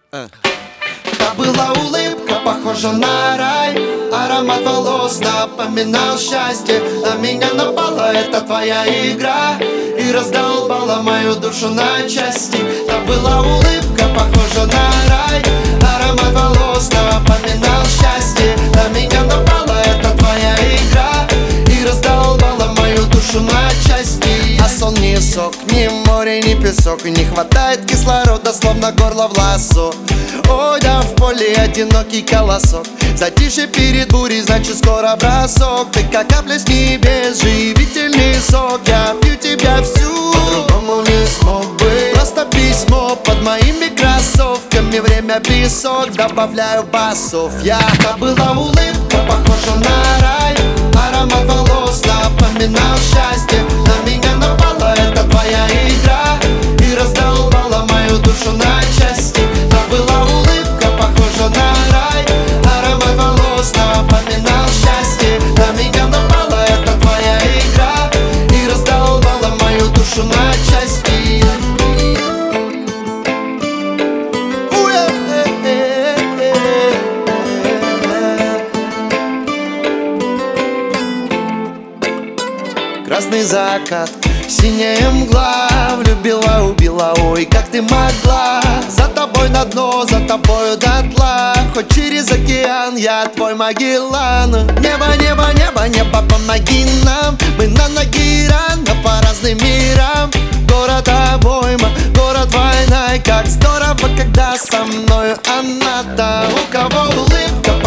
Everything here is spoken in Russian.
Та была улыбка, похожа на рай. Аромат волос напоминал счастье. На меня напала эта твоя игра и раздолбала мою душу на части. Та была улыбка, похожа на рай. Аромат волос напоминал счастье. На меня напала эта твоя игра и раздолбала мою душу на части. А сон не сок, ни море, ни песок. Не хватает кислорода, словно горло в лассо. Ой, да в поле одинокий колосок. Затишье перед бурей, значит скоро бросок. Ты как капля с небес, живительный сок. Я пью тебя всю, по-другому не смог бы. Просто письмо под моими кроссовками. Время песок, добавляю басов. Та была улыбка, похожа на рай. Аромат волос напоминал счастье. На меня напала эта твоя игра и раздолбала мою душу на части. Та была улыбка, похожа на рай. Аромат волос напоминал счастье. На меня напала эта твоя игра и раздолбала мою душу на части. Красный закат, синяя мгла. Влюбила, убила, ой, как ты могла. За тобой на дно, за тобою дотла. Хоть через океан, я твой Магеллан. Небо, небо, небо, небо, помоги нам. Мы на ноги рано по разным мирам. Город обойма, город война. И как здорово, когда со мною она. Там у кого улыбка,